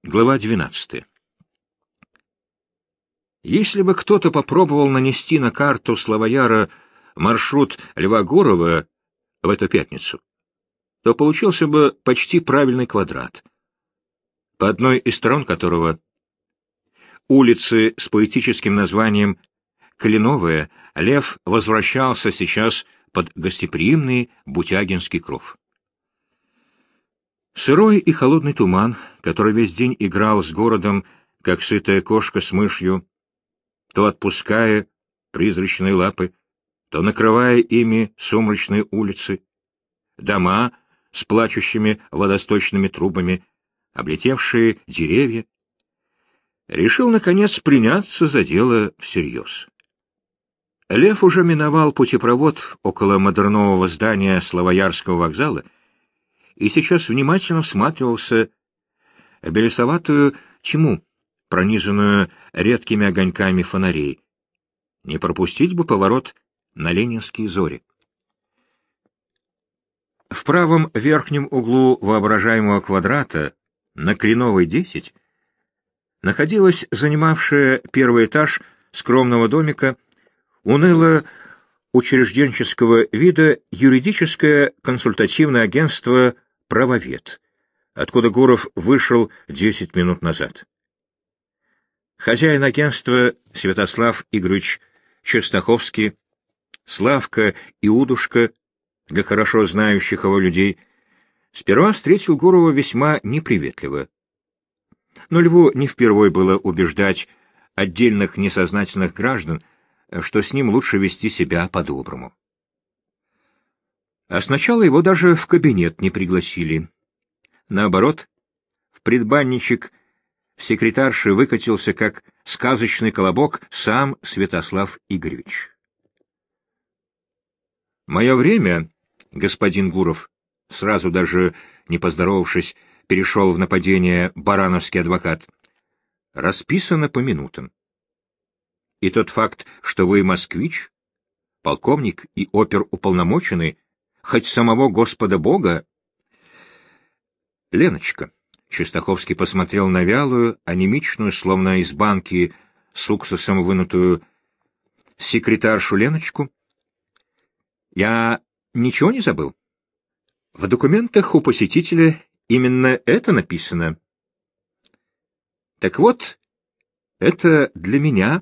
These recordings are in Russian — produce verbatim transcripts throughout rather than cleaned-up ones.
Глава двенадцатая. Если бы кто-то попробовал нанести на карту Славояра маршрут Льва Гурова в эту пятницу, то получился бы почти правильный квадрат, по одной из сторон которого улицы с поэтическим названием Кленовая, Лев возвращался сейчас под гостеприимный Бутягинский кров. Сырой и холодный туман, который весь день играл с городом, как сытая кошка с мышью, то отпуская призрачные лапы, то накрывая ими сумрачные улицы, дома с плачущими водосточными трубами, облетевшие деревья, решил, наконец, приняться за дело всерьез. Лев уже миновал путепровод около модернового здания Славоярского вокзала и сейчас внимательно всматривался в белесоватую тьму, пронизанную редкими огоньками фонарей. Не пропустить бы поворот на Ленинские зори. В правом верхнем углу воображаемого квадрата, на Кленовой десять, находилась занимавшая первый этаж скромного домика уныло учрежденческого вида юридическое консультативное агентство «Правовед», откуда Гуров вышел десять минут назад. Хозяин агентства Святослав Игоревич Частаховский, Славка Иудушка, для хорошо знающих его людей, сперва встретил Гурова весьма неприветливо. Но Льву не впервой было убеждать отдельных несознательных граждан, что с ним лучше вести себя по-доброму. А сначала его даже в кабинет не пригласили. Наоборот, в предбанничек секретарши выкатился, как сказочный колобок, сам Святослав Игоревич. «Мое время, господин Гуров», сразу даже не поздоровавшись, перешел в нападение барановский адвокат, расписано по минутам. И тот факт, что вы москвич, полковник и оперуполномоченный, хоть самого Господа Бога... Леночка. Частаховский посмотрел на вялую, анемичную, словно из банки с уксусом вынутую секретаршу Леночку. Я ничего не забыл? В документах у посетителя именно это написано. Так вот, это для меня...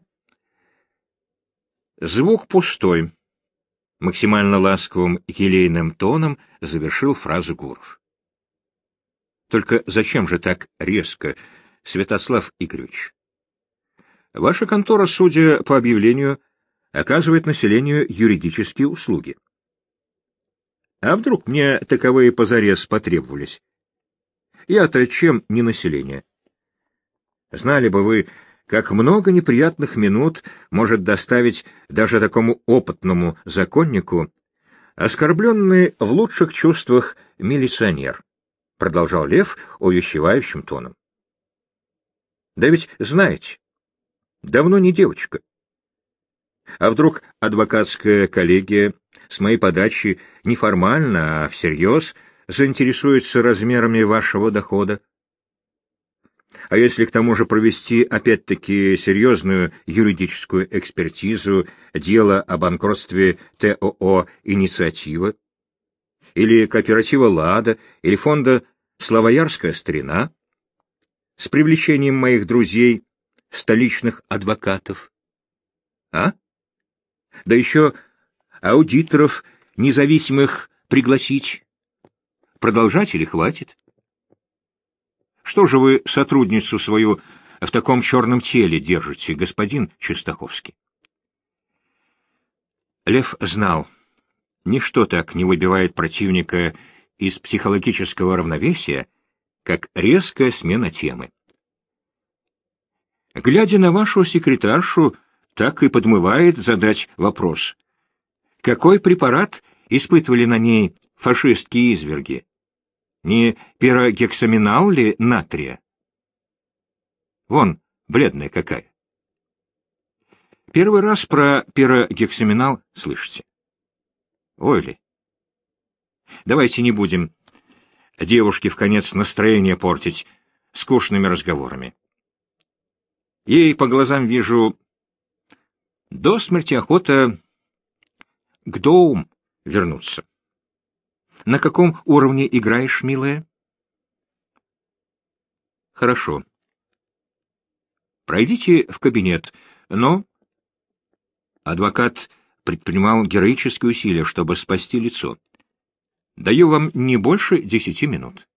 Звук пустой. Максимально ласковым и елейным тоном завершил фразу Гуров. Только зачем же так резко, Святослав Игоревич? Ваша контора, судя по объявлению, оказывает населению юридические услуги. А вдруг мне таковые позарез потребовались? Я-то чем не население? Знали бы вы, как много неприятных минут может доставить даже такому опытному законнику оскорбленный в лучших чувствах милиционер, продолжал Лев увещевающим тоном. Да ведь знаете, давно не девочка. А вдруг адвокатская коллегия с моей подачи не формально, а всерьез заинтересуется размерами вашего дохода? А если к тому же провести опять-таки серьезную юридическую экспертизу дела о банкротстве ТОО «Инициатива» или кооператива «Лада» или фонда «Славоярская старина» с привлечением моих друзей, столичных адвокатов? А? Да еще аудиторов независимых пригласить. Продолжать или хватит? Что же вы сотрудницу свою в таком черном теле держите, господин Частаховский? Лев знал, ничто так не выбивает противника из психологического равновесия, как резкая смена темы. Глядя на вашу секретаршу, так и подмывает задать вопрос. Какой препарат испытывали на ней фашистские изверги? Не пирогексаминал ли натрия? Вон, бледная какая. Первый раз про пирогексаминал слышите? Ой ли. Давайте не будем девушке в конец настроение портить скучными разговорами. Ей по глазам вижу, до смерти охота к Доум вернуться. На каком уровне играешь, милая? Хорошо. Пройдите в кабинет, но... Адвокат предпринимал героические усилия, чтобы спасти лицо. Даю вам не больше десяти минут.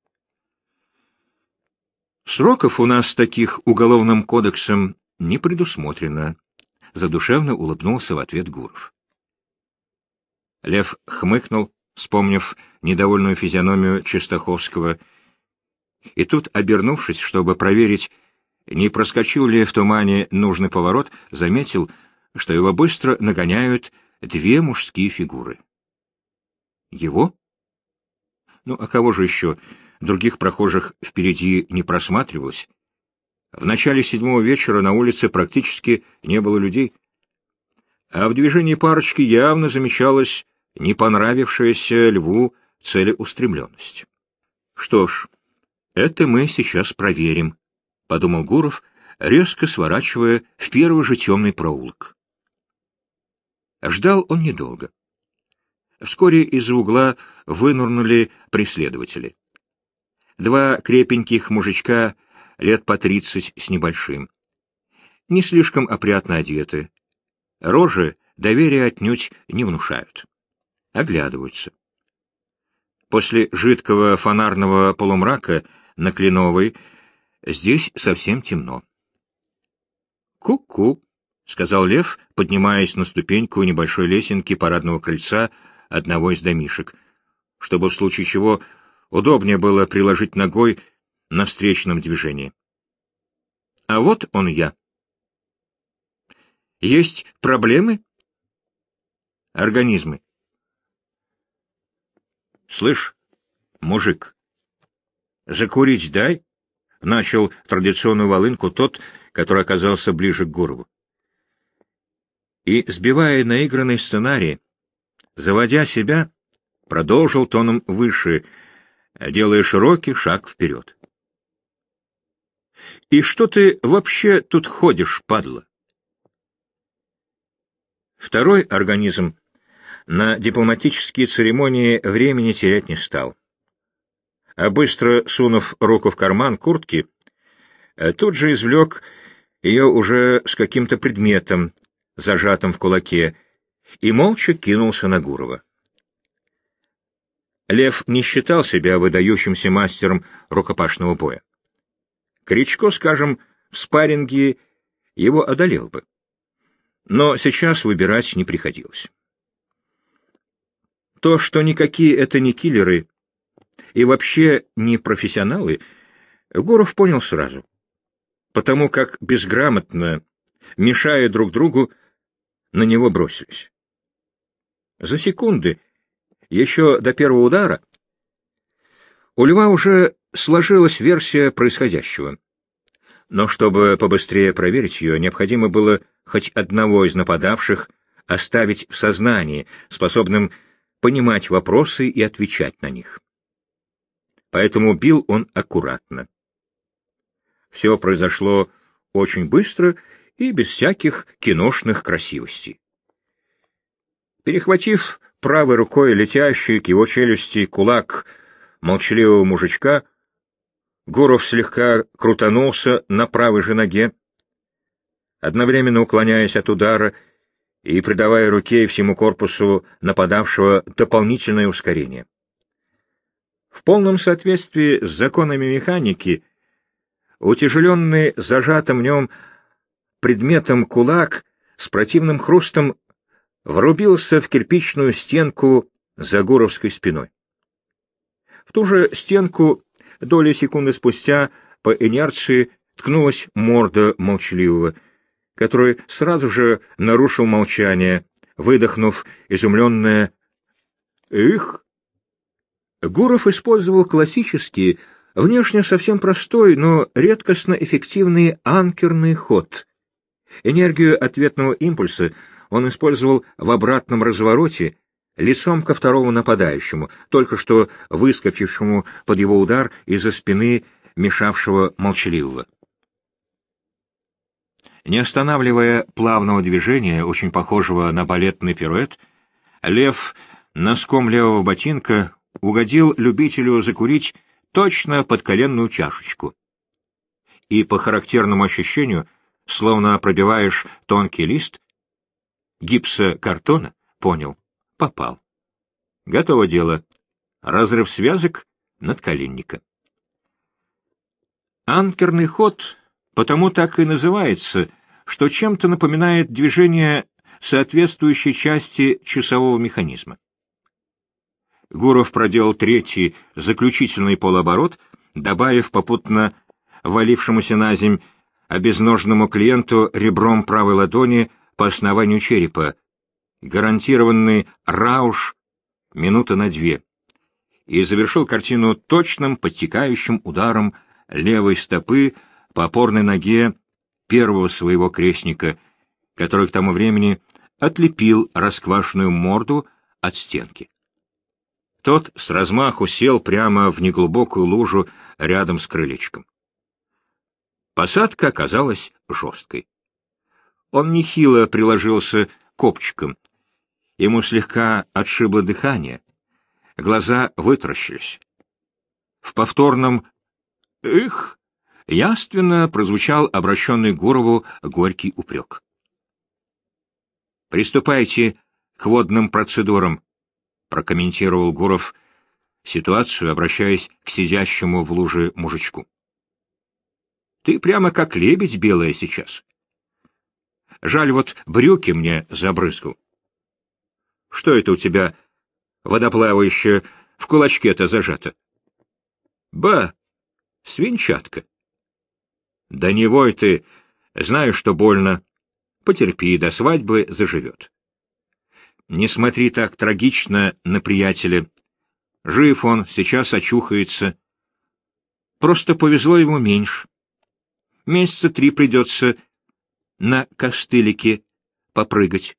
Сроков у нас таких уголовным кодексом не предусмотрено, задушевно улыбнулся в ответ Гуров. Лев хмыкнул, вспомнив недовольную физиономию Чистаховского, и тут, обернувшись, чтобы проверить, не проскочил ли в тумане нужный поворот, заметил, что его быстро нагоняют две мужские фигуры. Его? Ну, а кого же еще? Других прохожих впереди не просматривалось. В начале седьмого вечера на улице практически не было людей, а в движении парочки явно замечалась не понравившаяся Льву целеустремленность. Что ж, это мы сейчас проверим, — подумал Гуров, резко сворачивая в первый же темный проулок. Ждал он недолго. Вскоре из-за угла вынырнули преследователи. Два крепеньких мужичка лет по тридцать с небольшим. Не слишком опрятно одеты. Рожи доверия отнюдь не внушают. Оглядываются. После жидкого фонарного полумрака на Кленовой здесь совсем темно. «Ку-ку», — сказал Лев, поднимаясь на ступеньку небольшой лесенки парадного крыльца одного из домишек, чтобы в случае чего удобнее было приложить ногой на встречном движении. А вот он я. Есть проблемы? Организмы. Слышь, мужик, закурить дай? Начал традиционную волынку тот, который оказался ближе к Гурову. И, сбивая наигранный сценарий, заводя себя, продолжил тоном выше, делая широкий шаг вперед. «И что ты вообще тут ходишь, падла?» Второй организм на дипломатические церемонии времени терять не стал. А быстро сунув руку в карман куртки, тут же извлек ее уже с каким-то предметом, зажатым в кулаке, и молча кинулся на Гурова. Лев не считал себя выдающимся мастером рукопашного боя. Кричко, скажем, в спарринге его одолел бы. Но сейчас выбирать не приходилось. То, что никакие это не киллеры и вообще не профессионалы, Гуров понял сразу, потому как безграмотно, мешая друг другу, на него бросились. За секунды, еще до первого удара, у Льва уже сложилась версия происходящего. Но чтобы побыстрее проверить ее, необходимо было хоть одного из нападавших оставить в сознании, способным понимать вопросы и отвечать на них. Поэтому бил он аккуратно. Все произошло очень быстро и без всяких киношных красивостей. Перехватив правой рукой летящий к его челюсти кулак молчаливого мужичка, Гуров слегка крутанулся на правой же ноге, одновременно уклоняясь от удара и придавая руке и всему корпусу нападавшего дополнительное ускорение. В полном соответствии с законами механики, утяжеленный зажатым в нем предметом кулак с противным хрустом врубился в кирпичную стенку за Гуровской спиной. В ту же стенку доли секунды спустя по инерции ткнулась морда молчаливого, который сразу же нарушил молчание, выдохнув изумленное «Их!». Гуров использовал классический, внешне совсем простой, но редкостно эффективный анкерный ход. Энергию ответного импульса он использовал в обратном развороте, лицом ко второму нападающему, только что выскочившему под его удар из-за спины мешавшего молчаливого. Не останавливая плавного движения, очень похожего на балетный пируэт, Лев носком левого ботинка угодил любителю закурить точно под коленную чашечку. И по характерному ощущению, словно пробиваешь тонкий лист гипсокартона, понял — попал. Готово дело. Разрыв связок надколенника. Анкерный ход потому так и называется, что чем-то напоминает движение соответствующей части часового механизма. Гуров проделал третий, заключительный полуоборот, добавив попутно валившемуся на земь обезножному клиенту ребром правой ладони по основанию черепа, гарантированный рауш минута на две, и завершил картину точным подтекающим ударом левой стопы по опорной ноге первого своего крестника, который к тому времени отлепил расквашенную морду от стенки. Тот с размаху сел прямо в неглубокую лужу рядом с крылечком. Посадка оказалась жесткой. Он нехило приложился копчиком. Ему слегка отшибло дыхание, глаза вытаращились. В повторном «эх» явственно прозвучал обращенный к Гурову горький упрек. «Приступайте к водным процедурам», — прокомментировал Гуров ситуацию, обращаясь к сидящему в луже мужичку. «Ты прямо как лебедь белая сейчас. Жаль, вот брюки мне забрызгал. Что это у тебя водоплавающее в кулачке-то зажато? Ба, свинчатка. Да не вой ты, знаю, что больно. Потерпи, до свадьбы заживет. Не смотри так трагично на приятеля. Жив он, сейчас очухается. Просто повезло ему меньше. Месяца три придется на костылике попрыгать.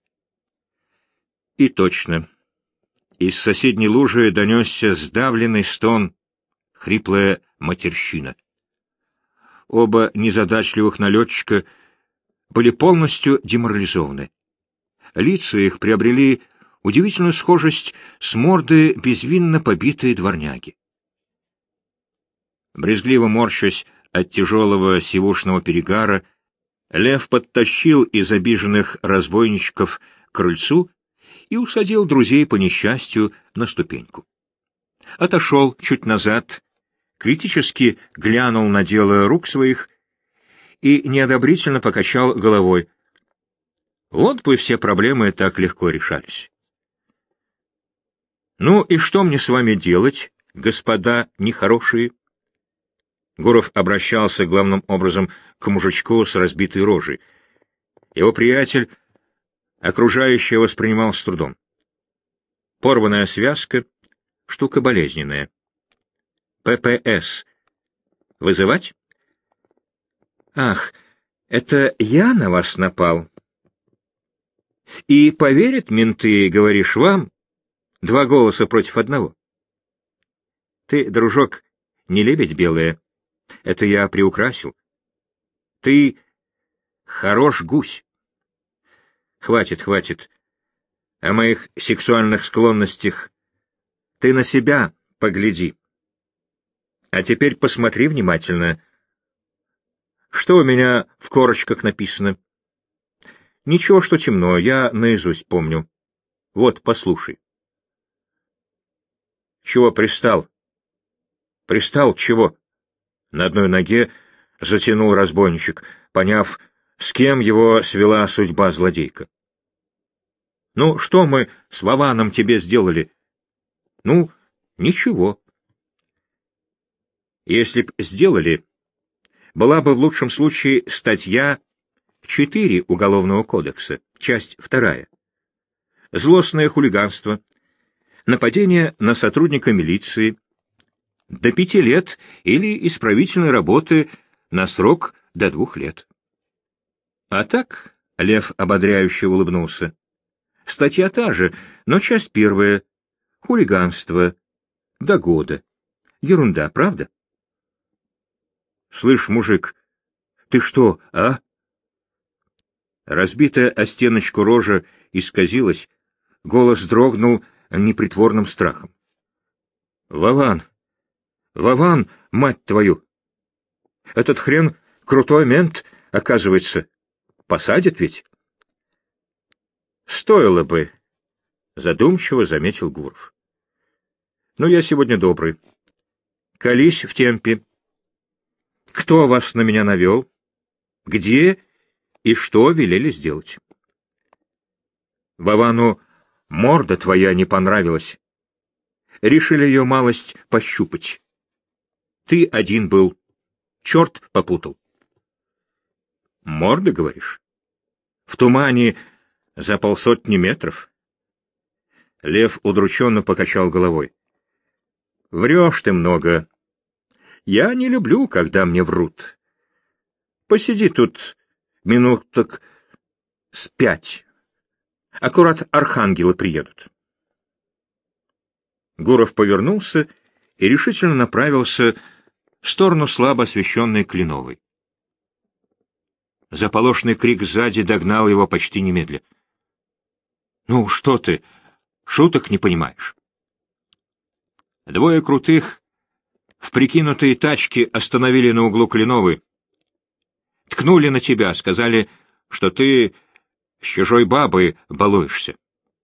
И точно. Из соседней лужи донесся сдавленный стон, хриплая матерщина. Оба незадачливых налетчика были полностью деморализованы. Лица их приобрели удивительную схожесть с мордой безвинно побитой дворняги. Брезгливо морщась от тяжелого сивушного перегара, Лев подтащил из обиженных разбойничков к крыльцу и усадил друзей по несчастью на ступеньку. Отошел чуть назад, критически глянул на дело рук своих и неодобрительно покачал головой. Вот бы все проблемы так легко решались. «Ну и что мне с вами делать, господа нехорошие?» Гуров обращался главным образом к мужичку с разбитой рожей. Его приятель окружающее воспринимал с трудом. Порванная связка — штука болезненная. ППС. Вызывать? Ах, это я на вас напал. И поверят менты, говоришь, вам? Два голоса против одного. Ты, дружок, не лебедь белая. Это я приукрасил. Ты хорош гусь. Хватит, хватит. О моих сексуальных склонностях ты на себя погляди. А теперь посмотри внимательно. Что у меня в корочках написано? Ничего, что темно, я наизусть помню. Вот, послушай. Чего пристал? Пристал чего? На одной ноге затянул разбойничек, поняв, с кем его свела судьба злодейка. Ну, что мы с Вованом тебе сделали? Ну, ничего. Если б сделали, была бы в лучшем случае статья четыре Уголовного кодекса, часть вторая. Злостное хулиганство, нападение на сотрудника милиции, до пяти лет или исправительной работы на срок до двух лет. А так, Лев ободряюще улыбнулся, статья та же, но часть первая — хулиганство, до года. Ерунда, правда? Слышь, мужик, ты что, а? Разбитая о стеночку рожа исказилась, голос дрогнул непритворным страхом. Вован! Вован, мать твою! Этот хрен крутой мент, оказывается. Посадит ведь? Стоило бы, задумчиво заметил Гуров. Но я сегодня добрый. Колись в темпе. Кто вас на меня навел? Где и что велели сделать? Вовану морда твоя не понравилась. Решили ее малость пощупать. Ты один был. Черт попутал. Морда, говоришь? В тумане за полсотни метров? Лев удрученно покачал головой. Врешь ты много. Я не люблю, когда мне врут. Посиди тут минуток с пять. Аккурат архангелы приедут. Гуров повернулся и решительно направился в сторону слабо освещенной Кленовой. Заполошный крик сзади догнал его почти немедля. — Ну, что ты, шуток не понимаешь? Двое крутых в прикинутой тачке остановили на углу Кленовой. Ткнули на тебя, сказали, что ты с чужой бабой балуешься.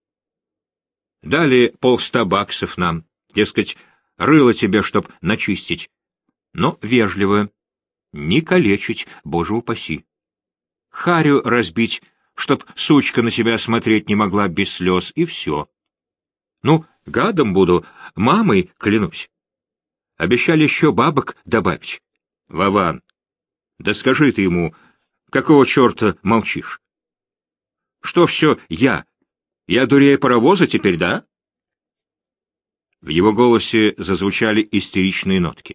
Дали полста баксов нам, дескать, рыло тебе, чтоб начистить. Но вежливо, не калечить, боже упаси. Харю разбить, чтоб сучка на себя смотреть не могла без слез, и все. Ну, гадом буду, мамой клянусь. Обещали еще бабок добавить. Вован, да скажи ты ему, какого черта молчишь? Что все я? Я дурее паровоза теперь, да? В его голосе зазвучали истеричные нотки.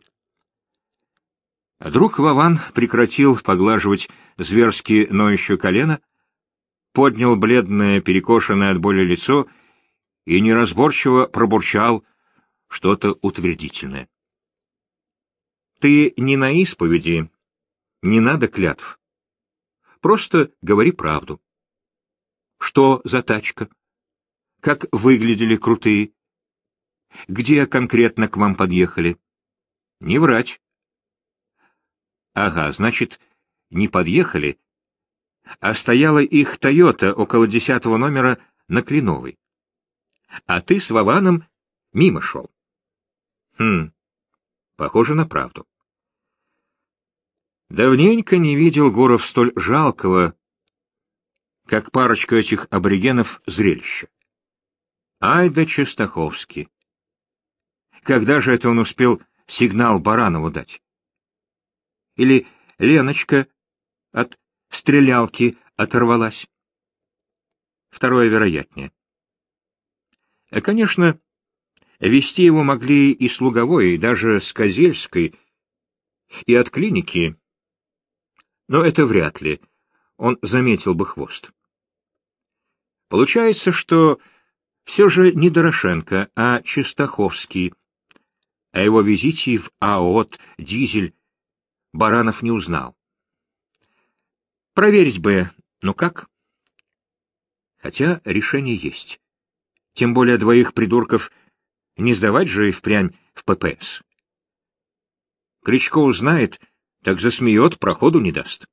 А друг Вован прекратил поглаживать зверски ноющее колено, поднял бледное, перекошенное от боли лицо и неразборчиво пробурчал что-то утвердительное. — Ты не на исповеди, не надо клятв. Просто говори правду. Что за тачка? Как выглядели крутые? Где конкретно к вам подъехали? Не врать. Ага, значит, не подъехали, а стояла их «Тойота» около десятого номера на Кленовой. А ты с Вованом мимо шел. Хм, похоже на правду. Давненько не видел Гуров столь жалкого, как парочка этих аборигенов, зрелища. Ай да Частаховский! Когда же это он успел сигнал Баранову дать? Или Леночка от стрелялки оторвалась? Второе вероятнее. А, конечно, вести его могли и с Луговой, и даже с Козельской, и от клиники, но это вряд ли, он заметил бы хвост. Получается, что все же не Дорошенко, а Частаховский. О его визите в АОТ «Дизель» Баранов не узнал. Проверить бы, ну как? Хотя решение есть. Тем более двоих придурков не сдавать же и впрямь в ППС. Кричко узнает, так засмеет, проходу не даст.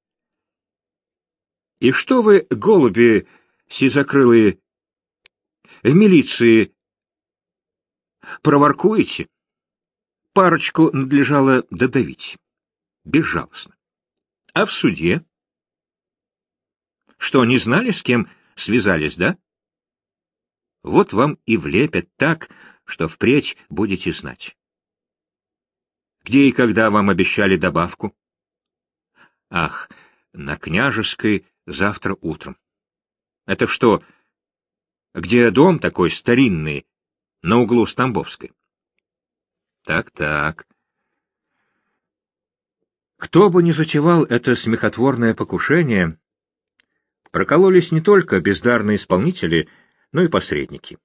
И что вы, голуби сизокрылые, в милиции проворкуете? Парочку надлежало додавить. Безжалостно. А в суде? Что, не знали, с кем связались, да? Вот вам и влепят так, что впредь будете знать. Где и когда вам обещали добавку? Ах, на Княжеской завтра утром. Это что, где дом такой старинный, на углу с Тамбовской? Так-так. Кто бы ни затевал это смехотворное покушение, прокололись не только бездарные исполнители, но и посредники.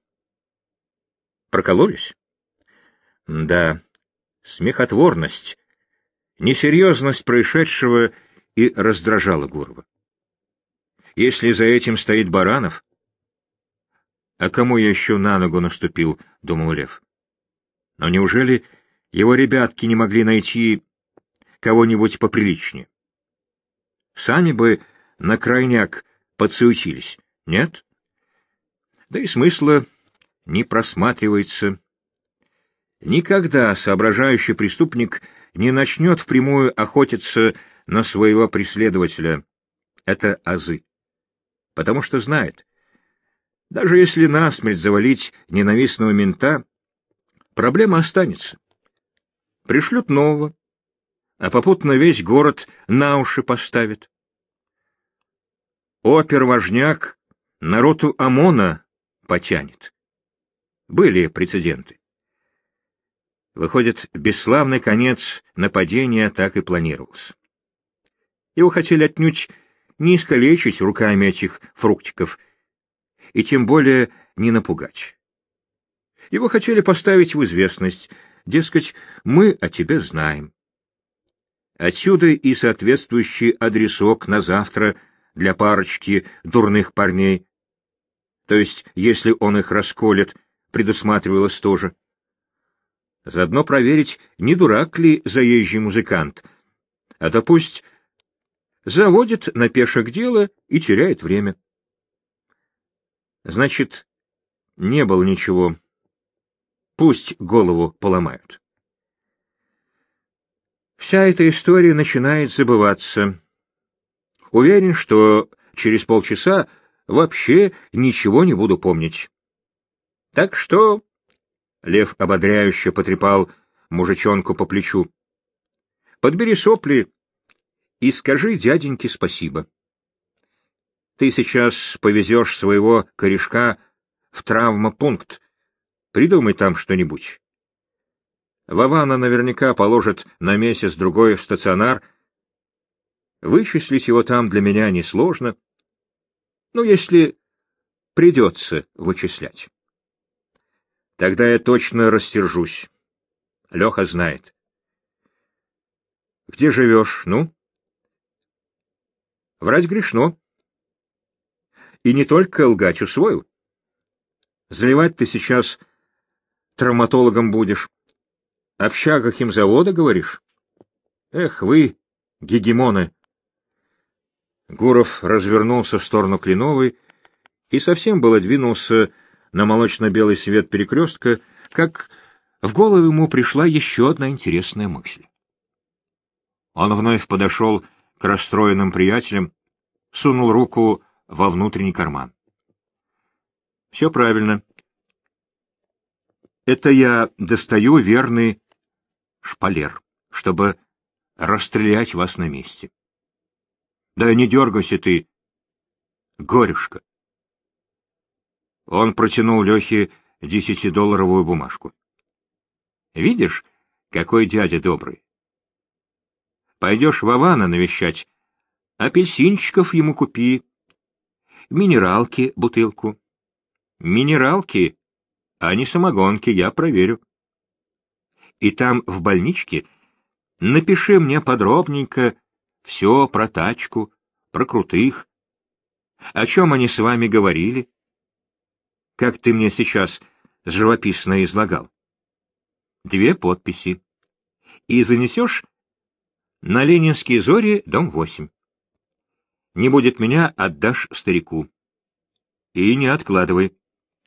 Прокололись? Да, смехотворность Несерьезность происшедшего и раздражала Гурова. Если за этим стоит Баранов... А кому я еще на ногу наступил, — думал Лев. Но неужели его ребятки не могли найти кого-нибудь поприличнее? Сами бы на крайняк подсуетились, нет? Да и смысла не просматривается. Никогда соображающий преступник не начнет впрямую охотиться на своего преследователя. Это азы. Потому что знает, даже если насмерть завалить ненавистного мента, проблема останется. Пришлют нового, а попутно весь город на уши поставит. Опер-важняк народу ОМОНа потянет. Были прецеденты. Выходит, бесславный конец нападения так и планировался. Его хотели отнюдь не искалечить руками этих фруктиков, и тем более не напугать. Его хотели поставить в известность, дескать, мы о тебе знаем. Отсюда и соответствующий адресок на завтра для парочки дурных парней. То есть, если он их расколет, предусматривалось тоже. Заодно проверить, не дурак ли заезжий музыкант, а то пусть заводит на пешек дело и теряет время. Значит, не было ничего. Пусть голову поломают. Вся эта история начинает забываться. Уверен, что через полчаса вообще ничего не буду помнить. Так что... Лев ободряюще потрепал мужичонку по плечу. Подбери сопли и скажи дяденьке спасибо. Ты сейчас повезешь своего корешка в травмопункт. Придумай там что-нибудь. Вована наверняка положит на месяц-другой в стационар. Вычислить его там для меня несложно. Ну, если придется вычислять. Тогда я точно рассержусь. Леха знает. Где живешь, ну? Врать грешно. И не только лгать усвоил. Заливать ты сейчас травматологом будешь. Общага химзавода, говоришь? Эх вы, гегемоны! Гуров развернулся в сторону Кленовой и совсем было двинулся на молочно-белый свет перекрестка, как в голову ему пришла еще одна интересная мысль. Он вновь подошел к расстроенным приятелям, сунул руку во внутренний карман. Все правильно. Это я достаю верный шпалер, чтобы расстрелять вас на месте. Да не дергайся ты, горюшка. Он протянул Лехе десятидолларовую бумажку. Видишь, какой дядя добрый. Пойдешь Вована навещать, апельсинчиков ему купи, минералки бутылку. Минералки, а не самогонки, я проверю. И там, в больничке, напиши мне подробненько все про тачку, про крутых. О чем они с вами говорили? Как ты мне сейчас живописно излагал. Две подписи. И занесешь на Ленинские зори, дом восемь. Не будет меня, отдашь старику. И не откладывай.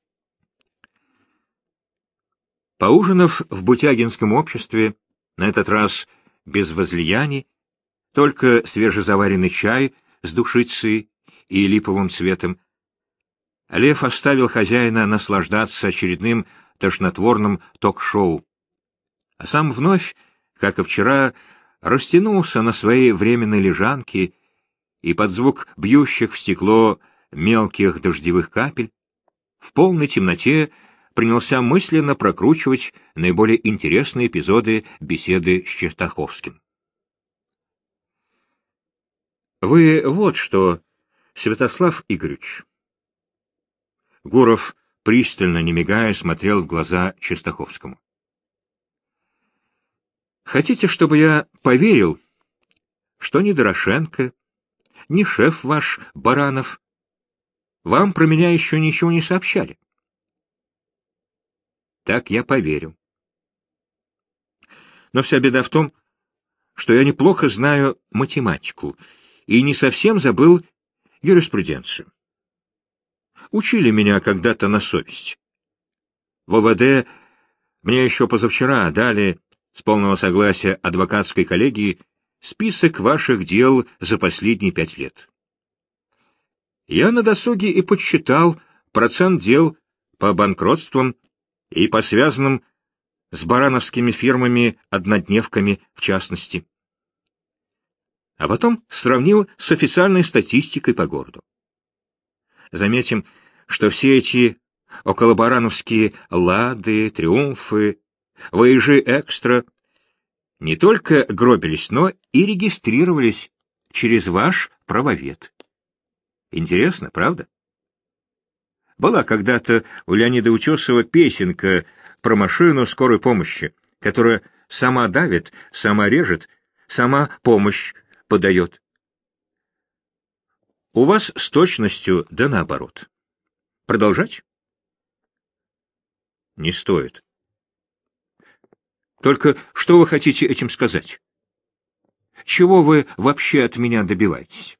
Поужинав в бутягинском обществе, на этот раз без возлияний, только свежезаваренный чай с душицей и липовым цветом, Лев оставил хозяина наслаждаться очередным тошнотворным ток-шоу, а сам вновь, как и вчера, растянулся на своей временной лежанке и под звук бьющих в стекло мелких дождевых капель в полной темноте принялся мысленно прокручивать наиболее интересные эпизоды беседы с Чистаховским. «Вы вот что, Святослав Игоревич». Гуров, пристально, не мигая, смотрел в глаза Чистаховскому. Хотите, чтобы я поверил, что ни Дорошенко, ни шеф ваш Баранов вам про меня еще ничего не сообщали? Так я поверю. Но вся беда в том, что я неплохо знаю математику и не совсем забыл юриспруденцию. Учили меня когда-то на совесть. В ОВД мне еще позавчера дали, с полного согласия адвокатской коллегии, список ваших дел за последние пять лет. Я на досуге и подсчитал процент дел по банкротствам и по связанным с барановскими фирмами-однодневками в частности. А потом сравнил с официальной статистикой по городу. Заметим, что все эти околобарановские «Лады», «Триумфы», «Вояжи Экстра» не только гробились, но и регистрировались через ваш правовед. Интересно, правда? Была когда-то у Леонида Утесова песенка про машину скорой помощи, которая сама давит, сама режет, сама помощь подает. У вас с точностью да наоборот. Продолжать? Не стоит. Только что вы хотите этим сказать? Чего вы вообще от меня добиваетесь?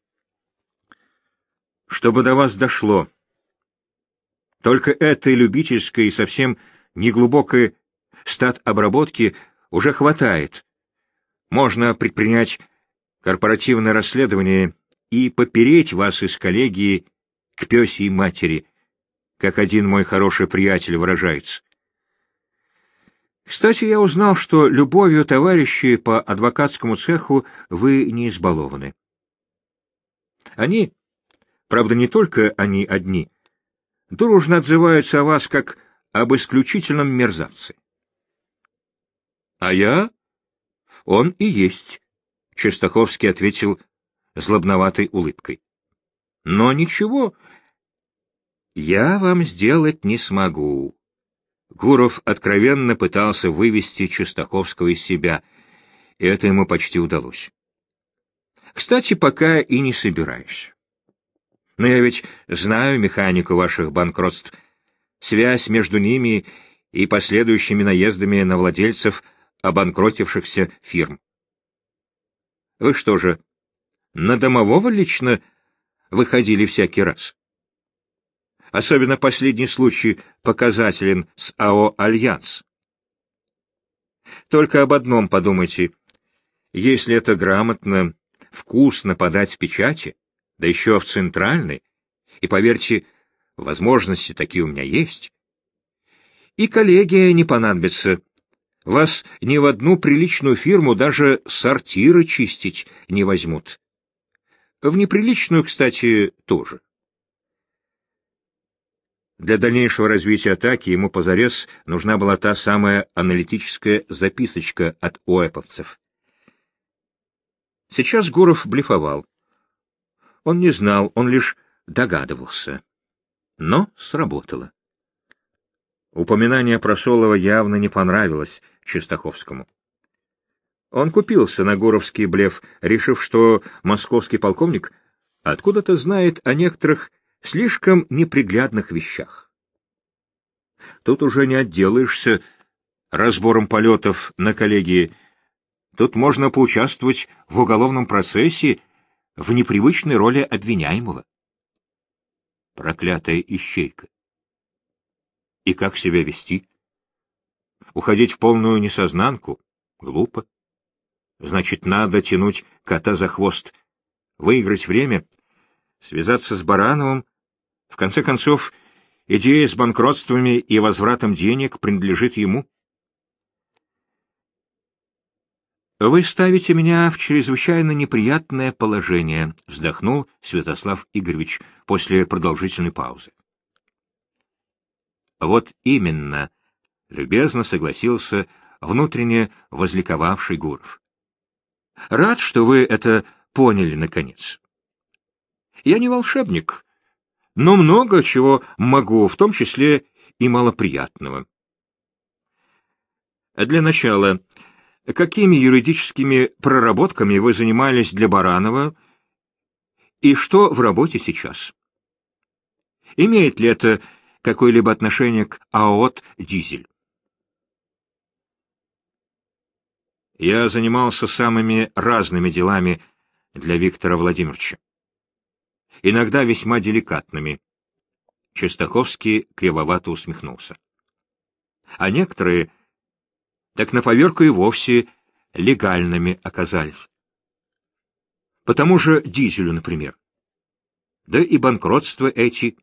Чтобы до вас дошло. Только этой любительской и совсем неглубокой статобработки уже хватает. Можно предпринять корпоративное расследование и попереть вас из коллегии к пёсьей матери, как один мой хороший приятель выражается. Кстати, я узнал, что любовью товарищей по адвокатскому цеху вы не избалованы. Они, правда, не только они одни, дружно отзываются о вас как об исключительном мерзавце. А я? Он и есть, Чистаховский ответил злобноватой улыбкой. Но ничего, я вам сделать не смогу. Гуров откровенно пытался вывести Чистаховского из себя, и это ему почти удалось. Кстати, пока и не собираюсь. Но я ведь знаю механику ваших банкротств, связь между ними и последующими наездами на владельцев обанкротившихся фирм. Вы что же, на домового лично выходили всякий раз? Особенно последний случай показателен с АО «Альянс». Только об одном подумайте. Если это грамотно, вкусно подать в печати, да еще в центральной, и, поверьте, возможности такие у меня есть, и коллегия не понадобится. Вас ни в одну приличную фирму даже сортиры чистить не возьмут. В неприличную, кстати, тоже. Для дальнейшего развития атаки ему позарез нужна была та самая аналитическая записочка от оэповцев. Сейчас Гуров блефовал. Он не знал, он лишь догадывался. Но сработало. Упоминание про Солова явно не понравилось Чистаховскому. Он купился на гуровский блеф, решив, что московский полковник откуда-то знает о некоторых слишком неприглядных вещах. Тут уже не отделаешься разбором полетов на коллегии. Тут можно поучаствовать в уголовном процессе в непривычной роли обвиняемого. Проклятая ищейка. И как себя вести? Уходить в полную несознанку? Глупо. Значит, надо тянуть кота за хвост, выиграть время, связаться с Барановым. В конце концов, идея с банкротствами и возвратом денег принадлежит ему. «Вы ставите меня в чрезвычайно неприятное положение», — вздохнул Святослав Игоревич после продолжительной паузы. «Вот именно», — любезно согласился внутренне возликовавший Гуров. «Рад, что вы это поняли наконец. Я не волшебник, но много чего могу, в том числе и малоприятного. Для начала какими юридическими проработками вы занимались для Баранова и что в работе сейчас? Имеет ли это какое-либо отношение к АОТ «Дизель»? Я занимался самыми разными делами для Виктора Владимировича. Иногда весьма деликатными. Чистаковский кривовато усмехнулся. А некоторые, так на поверку и вовсе легальными оказались. По тому же «Дизелю», например. Да и банкротства эти.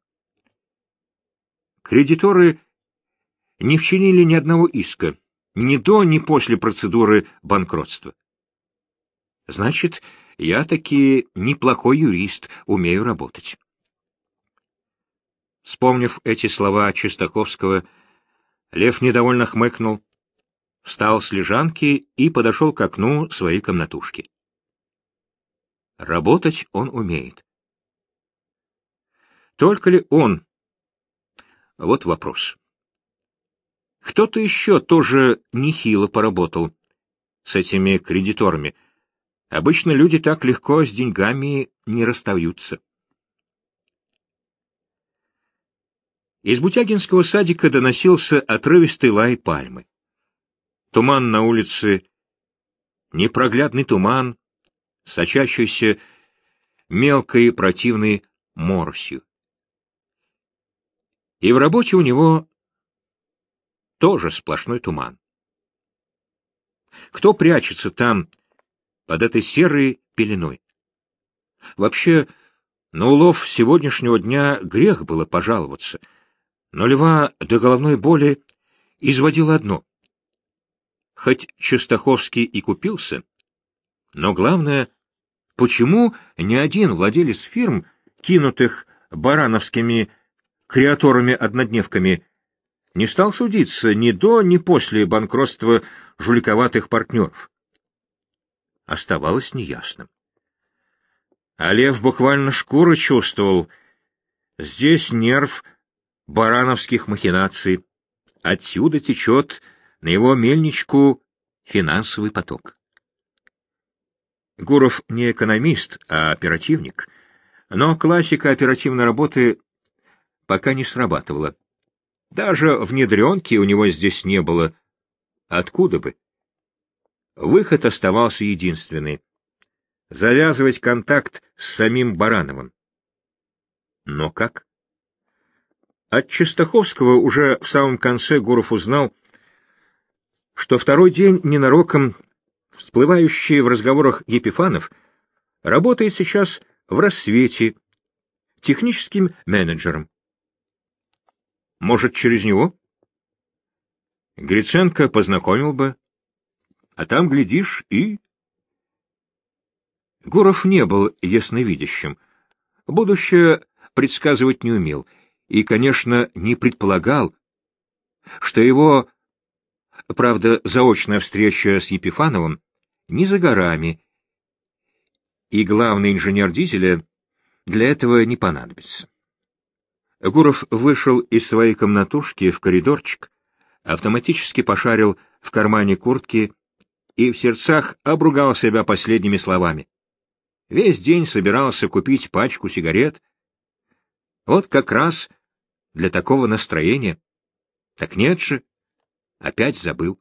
Кредиторы не вчинили ни одного иска, ни до, ни после процедуры банкротства. Значит, я таки неплохой юрист, умею работать. Вспомнив эти слова Чистаковского, Лев недовольно хмыкнул, встал с лежанки и подошел к окну своей комнатушки. Работать он умеет. Только ли он? Вот вопрос. Кто-то еще тоже нехило поработал с этими кредиторами. Обычно люди так легко с деньгами не расстаются. Из Бутягинского садика доносился отрывистый лай пальмы. Туман на улице, непроглядный туман, сочащийся мелкой противной моросью. И в работе у него тоже сплошной туман. Кто прячется там, под этой серой пеленой? Вообще, на улов сегодняшнего дня грех было пожаловаться, но Льва до головной боли изводило одно. Хоть Чистаховский и купился, но главное, почему ни один владелец фирм, кинутых барановскими креаторами-однодневками, не стал судиться ни до, ни после банкротства жуликоватых партнеров? Оставалось неясным. А Лев буквально шкурой чувствовал, здесь нерв барановских махинаций, отсюда течет на его мельничку финансовый поток. Гуров не экономист, а оперативник, но классика оперативной работы пока не срабатывала. Даже внедренки у него здесь не было. Откуда бы? Выход оставался единственный — завязывать контакт с самим Барановым. Но как? От Чистаховского уже в самом конце Гуров узнал, что второй день ненароком всплывающий в разговорах Епифанов работает сейчас в «Рассвете» техническим менеджером. Может, через него? Гриценко познакомил бы, а там, глядишь, и... Гуров не был ясновидящим, будущее предсказывать не умел и, конечно, не предполагал, что его, правда, заочная встреча с Епифановым не за горами, и главный инженер «Дизеля» для этого не понадобится. Гуров вышел из своей комнатушки в коридорчик, автоматически пошарил в кармане куртки и в сердцах обругал себя последними словами. Весь день собирался купить пачку сигарет. Вот как раз для такого настроения. Так нет же, опять забыл.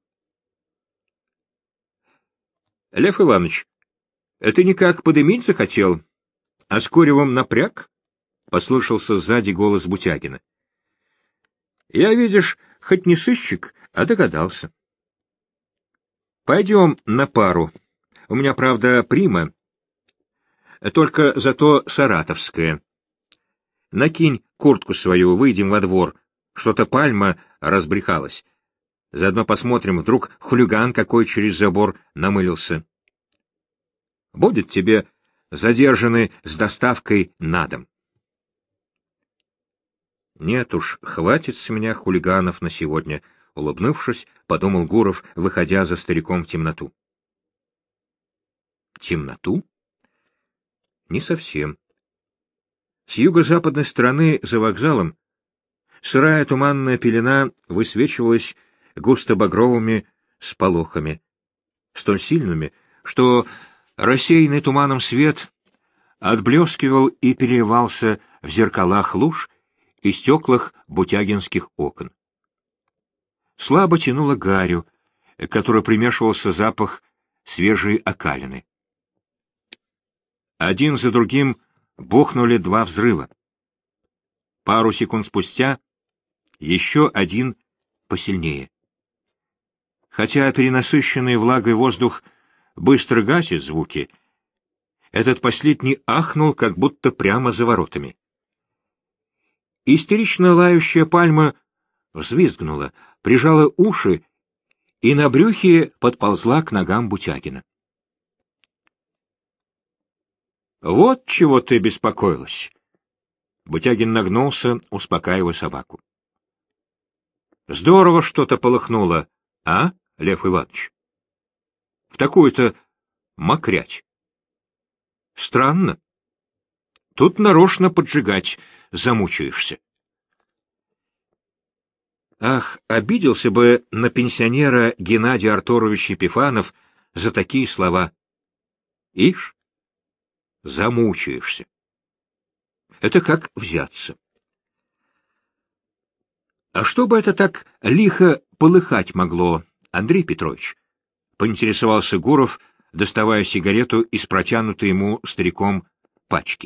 — Лев Иванович, ты никак подымить захотел, а с куревом напряг? — послышался сзади голос Бутягина. — Я, видишь, хоть не сыщик, а догадался. — Пойдем на пару. У меня, правда, прима, только зато саратовская. Накинь куртку свою, выйдем во двор. Что-то пальма разбрехалась. Заодно посмотрим, вдруг хулиган какой через забор намылился. Будет тебе задержанный с доставкой на дом. Нет уж, хватит с меня хулиганов на сегодня, улыбнувшись, подумал Гуров, выходя за стариком в темноту. Темноту? Не совсем. С юго-западной стороны, за вокзалом, сырая туманная пелена высвечивалась густо-багровыми сполохами. столь сильными, что рассеянный туманом свет отблескивал и переливался в зеркалах луж и стеклах бутягинских окон. Слабо тянуло гарью, к которой примешивался запах свежей окалины. Один за другим бухнули два взрыва. Пару секунд спустя еще один посильнее. Хотя перенасыщенный влагой воздух быстро гасит звуки, этот последний ахнул, как будто прямо за воротами. Истерично лающая пальма взвизгнула, прижала уши и на брюхе подползла к ногам Бутягина. «Вот чего ты беспокоилась!» Бутягин нагнулся, успокаивая собаку. «Здорово что-то полыхнуло, а, Лев Иванович? В такую-то мокрять. Странно. Тут нарочно поджигать замучаешься». Ах, обиделся бы на пенсионера Геннадий Артурович Епифанов за такие слова. Ишь, замучаешься. Это как взяться. А что бы это так лихо полыхать могло, Андрей Петрович? Поинтересовался Гуров, доставая сигарету из протянутой ему стариком пачки.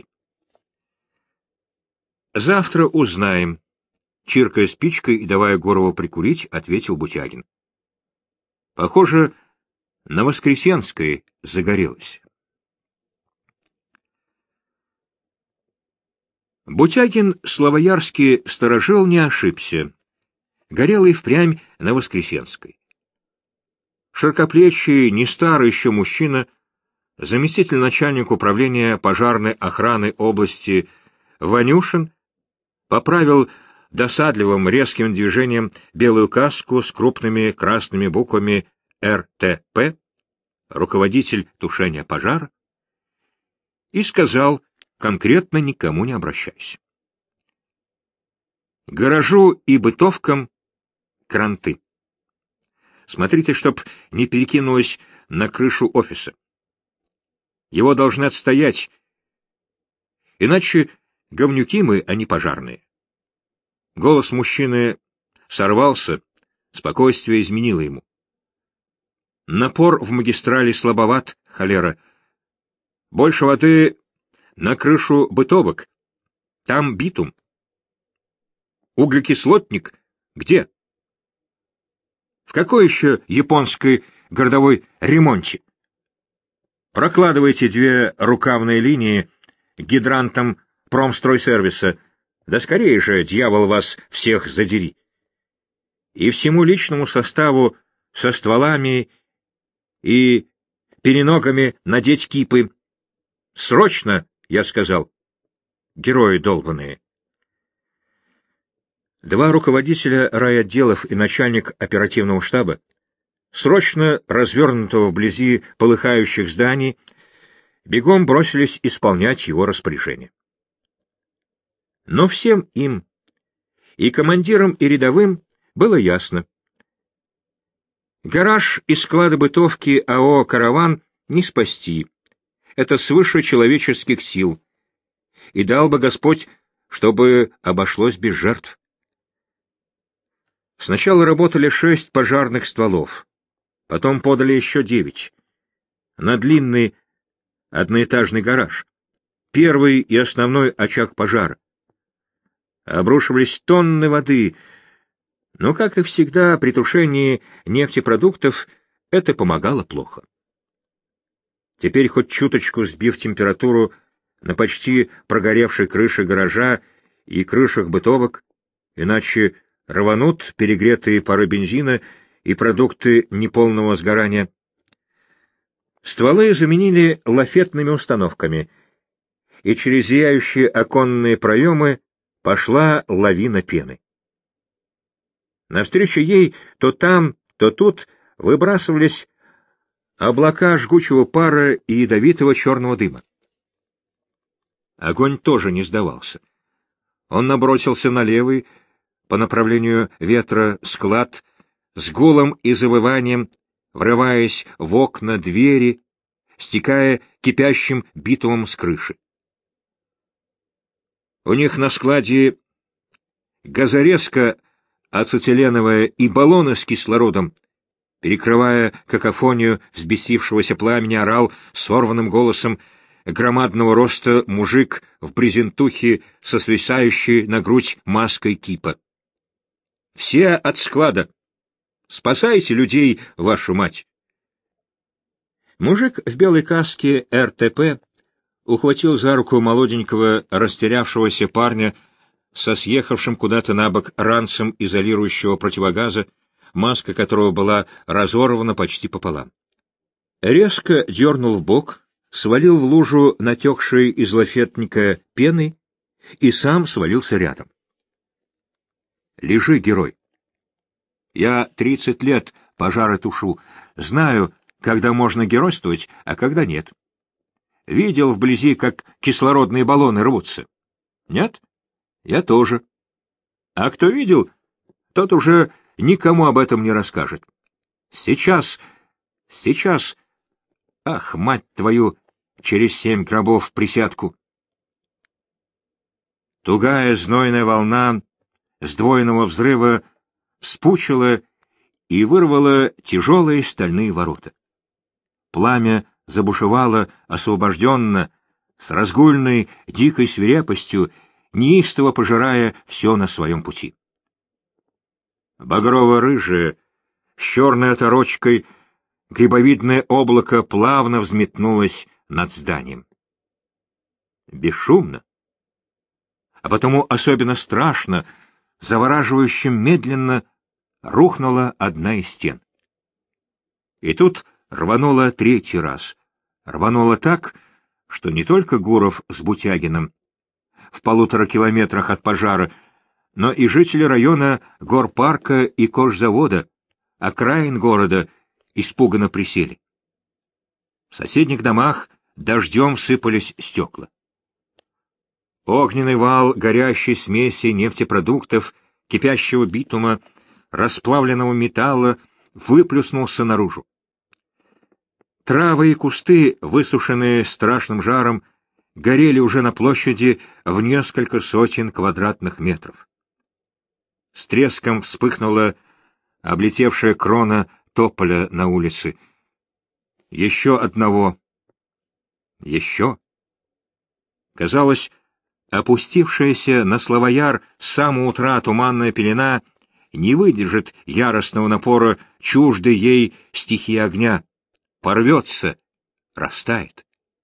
Завтра узнаем. Чиркая спичкой и давая Гурову прикурить, ответил Бутягин. Похоже, на Воскресенской загорелось. Бутягин славоярский сторожил не ошибся. Горел и впрямь на Воскресенской. Широкоплечий, не старый еще мужчина, заместитель начальника управления пожарной охраны области Ванюшин, поправил досадливым резким движением белую каску с крупными красными буквами эр тэ пэ, руководитель тушения пожара, и сказал, конкретно никому не обращаясь: гаражу и бытовкам кранты. Смотрите, чтоб не перекинулось на крышу офиса. Его должны отстоять, иначе говнюки мы, а не пожарные. Голос мужчины сорвался, спокойствие изменило ему. Напор в магистрали слабоват, холера. Больше воды на крышу бытовок. Там битум. Углекислотник где? В какой еще японской городовой ремонте? Прокладывайте две рукавные линии гидрантом промстройсервиса. Да скорее же, дьявол, вас всех задери. И всему личному составу со стволами и переногами надеть кипы. Срочно, я сказал. Герои долбаные. Два руководителя райотделов и начальник оперативного штаба, срочно развернутого вблизи полыхающих зданий, бегом бросились исполнять его распоряжение. Но всем им, и командирам, и рядовым, было ясно. Гараж и склады бытовки а о «Караван» не спасти. Это свыше человеческих сил. И дал бы Господь, чтобы обошлось без жертв. Сначала работали шесть пожарных стволов, потом подали еще девять. На длинный одноэтажный гараж, первый и основной очаг пожара. Обрушивались тонны воды, но, как и всегда, при тушении нефтепродуктов это помогало плохо. Теперь, хоть чуточку сбив температуру на почти прогоревшей крыше гаража и крышах бытовок, иначе рванут перегретые пары бензина и продукты неполного сгорания. Стволы заменили лафетными установками, и через зияющие оконные проемы пошла лавина пены. Навстречу ей то там, то тут выбрасывались облака жгучего пара и ядовитого черного дыма. Огонь тоже не сдавался. Он набросился на левый, по направлению ветра, склад, с гулом и завыванием врываясь в окна, двери, стекая кипящим битумом с крыши. У них на складе газорезка ацетиленовая и баллоны с кислородом. Перекрывая какофонию взбесившегося пламени, орал сорванным голосом громадного роста мужик в брезентухе со свисающей на грудь маской кипа. «Все от склада! Спасайте людей, вашу мать!» Мужик в белой каске эр тэ пэ ухватил за руку молоденького растерявшегося парня со съехавшим куда-то на бок ранцем изолирующего противогаза, маска которого была разорвана почти пополам. Резко дернул в бок, свалил в лужу натекшей из лафетника пены и сам свалился рядом. «Лежи, герой. Я тридцать лет пожары тушу, знаю, когда можно геройствовать, а когда нет. Видел вблизи, как кислородные баллоны рвутся. Нет? Я тоже. А кто видел, тот уже никому об этом не расскажет. Сейчас, сейчас, ах, мать твою, через семь гробов присядку!» Тугая знойная волна сдвоенного взрыва вспучила и вырвала тяжелые стальные ворота. Пламя забушевало освобожденно, с разгульной дикой свирепостью, неистово пожирая все на своем пути. Багрово-рыжее, с черной оторочкой, грибовидное облако плавно взметнулось над зданием. Бесшумно, а потому особенно страшно, завораживающе медленно рухнула одна из стен. И тут рвануло третий раз. Рвануло так, что не только Гуров с Бутягиным в полутора километрах от пожара, но и жители района горпарка и кожзавода, окраин города, испуганно присели. В соседних домах дождем сыпались стекла. Огненный вал горящей смеси нефтепродуктов, кипящего битума, расплавленного металла выплюснулся наружу. Травы и кусты, высушенные страшным жаром, горели уже на площади в несколько сотен квадратных метров. С треском вспыхнула облетевшая крона тополя на улице. Еще одного. Еще. Казалось, опустившаяся на Славояр с самого утра туманная пелена не выдержит яростного напора чуждой ей стихии огня, порвется, растает.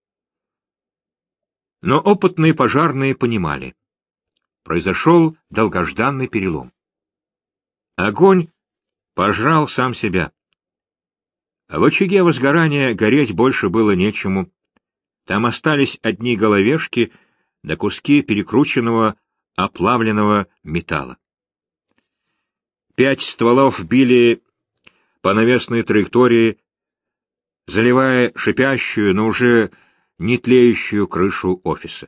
Но опытные пожарные понимали. Произошел долгожданный перелом. Огонь пожрал сам себя. В очаге возгорания гореть больше было нечему. Там остались одни головешки да куски перекрученного, оплавленного металла. Пять стволов били по навесной траектории, заливая шипящую, но уже не тлеющую крышу офиса.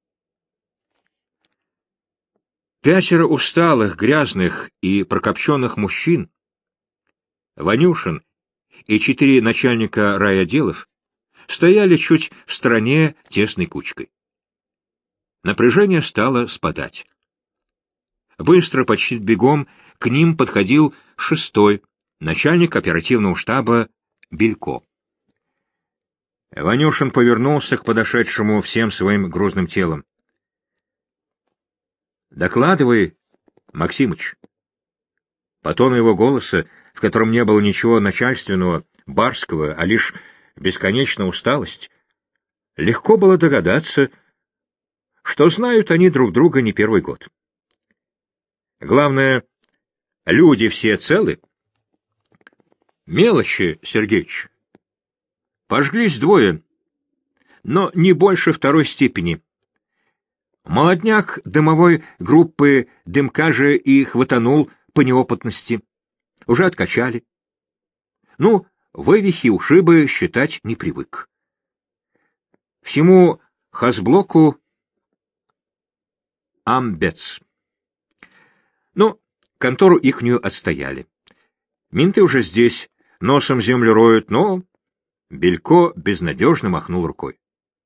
Пятеро усталых, грязных и прокопченных мужчин, Ванюшин и четыре начальника райотделов, стояли чуть в стороне тесной кучкой. Напряжение стало спадать. Быстро, почти бегом, к ним подходил шестой, начальник оперативного штаба Белько. Ванюшин повернулся к подошедшему всем своим грузным телом. «Докладывай, Максимыч». По тону его голоса, в котором не было ничего начальственного, барского, а лишь бесконечная усталость, легко было догадаться, что знают они друг друга не первый год. Главное, люди все целы. Мелочи, Сергеич. Пожглись двое, но не больше второй степени. Молодняк дымовой группы дымка же и хватанул по неопытности. Уже откачали. Ну, вывихи, ушибы считать не привык. Всему хозблоку амбец. Ну, контору ихнюю отстояли. Менты уже здесь, носом землю роют, но Белько безнадежно махнул рукой.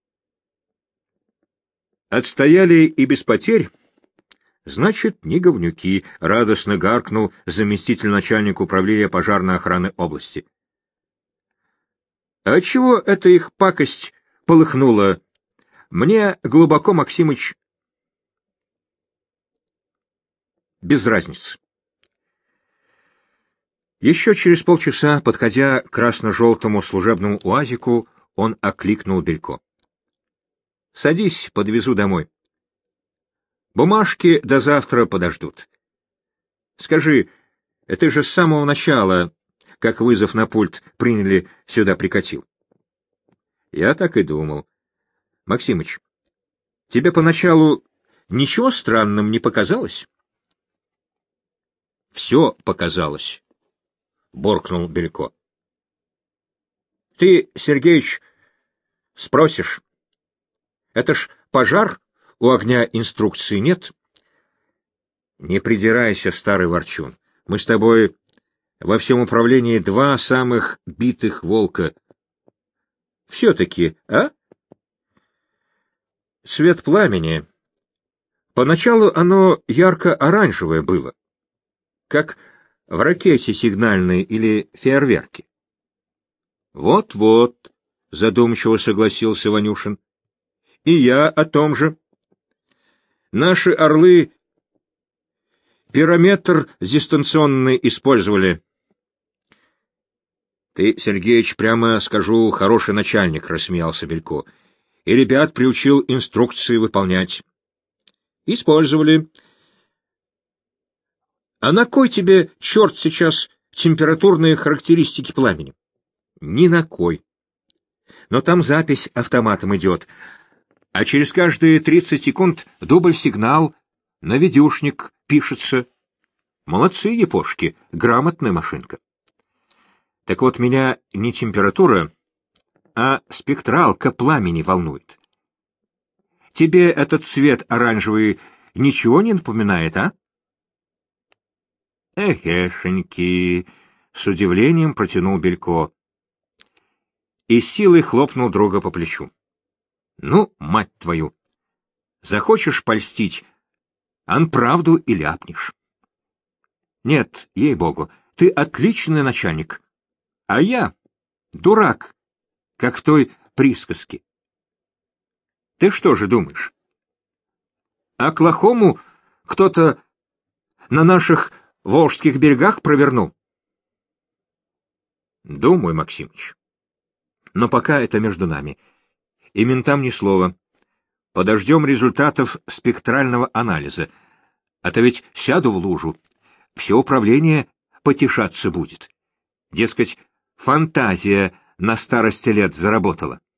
Отстояли и без потерь, значит, не говнюки, радостно гаркнул заместитель начальника управления пожарной охраны области. А чего эта их пакость полыхнула? Мне глубоко, Максимыч, без разницы. Еще через полчаса, подходя к красно-желтому служебному уазику, он окликнул Белько. — Садись, подвезу домой. Бумажки до завтра подождут. Скажи, ты же с самого начала, как вызов на пульт приняли, сюда прикатил? Я так и думал. Максимыч, тебе поначалу ничего странным не показалось? Все показалось, буркнул Белько. Ты, Сергеич, спросишь, это ж пожар, у огня инструкции нет? Не придирайся, старый ворчун. Мы с тобой во всем управлении два самых битых волка. Все-таки, а? Цвет пламени. Поначалу оно ярко-оранжевое было, как в ракете сигнальной или фейерверке. Вот-вот, задумчиво согласился Ванюшин. И я о том же. Наши орлы пирометр дистанционный использовали. Ты, Сергеич, прямо скажу, хороший начальник, рассмеялся Белько. И ребят приучил инструкции выполнять. Использовали. А на кой тебе, черт, сейчас температурные характеристики пламени? Ни на кой. Но там запись автоматом идет, а через каждые тридцать секунд дубль-сигнал на видюшник пишется. Молодцы, епошки, грамотная машинка. Так вот, меня не температура, а спектралка пламени волнует. Тебе этот цвет оранжевый ничего не напоминает, а? Эхешеньки, с удивлением протянул Белько и силой хлопнул друга по плечу. Ну, мать твою, захочешь польстить, ан правду и ляпнешь. Нет, ей-богу, ты отличный начальник, а я дурак, как в той присказке. Ты что же думаешь? Оклахому кто-то на наших волжских берегах провернул? Думаю, Максимыч. Но пока это между нами. И ментам ни слова. Подождем результатов спектрального анализа. А то ведь сяду в лужу. Все управление потешаться будет. Дескать, фантазия на старости лет заработала.